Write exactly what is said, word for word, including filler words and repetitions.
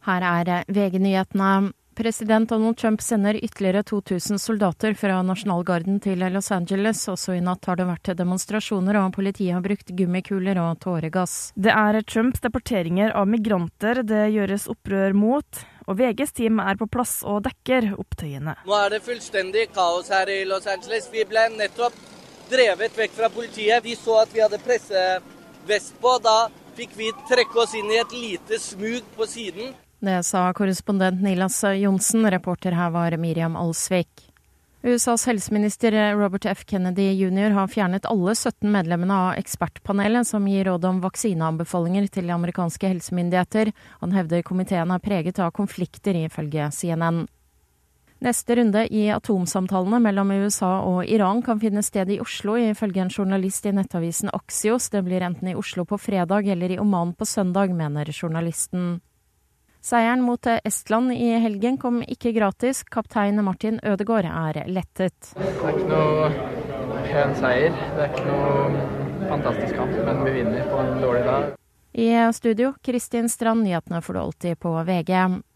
Her er V G-nyhetene. President Donald Trump sender ytterligere to tusen soldater fra Nasjonalgarden til Los Angeles. Også i natt har det vært demonstrasjoner, og politiet har brukt gummikuler og tåregass. Det er Trumps deporteringer av migranter det gjøres opprør mot, og V G's team er på plass og dekker opptøyene. Nå er det fullstendig kaos her i Los Angeles. Vi ble nettopp drevet vekk fra politiet. De så at vi hadde pressevest på, da fikk vi trekke oss inn i et lite smug på siden. Det sa korrespondent Nilas Johnsen. Reporter her var Miriam Alsvik. U S A's helseminister Robert F. Kennedy junior har fjernet alle sytten medlemmene av ekspertpanelet som gir råd om vaksineanbefalinger til amerikanske helsemyndigheter. Han hevder komiteen er preget av konflikter, ifølge C N N. Neste runde i atomsamtalene mellom U S A og Iran kan finne sted i Oslo, ifølge en journalist i nettavisen Axios. Det blir enten i Oslo på fredag eller i Oman på søndag, mener journalisten. Seieren mot Estland i helgen kom ikke gratis. Kaptein Martin Ødegaard er lettet. Det er ikke noe pen seier. Det er ikke noe fantastisk kamp, men vi vinner på en dårlig dag. I studio, Kristin Strand, nyhetene får du alltid på V G.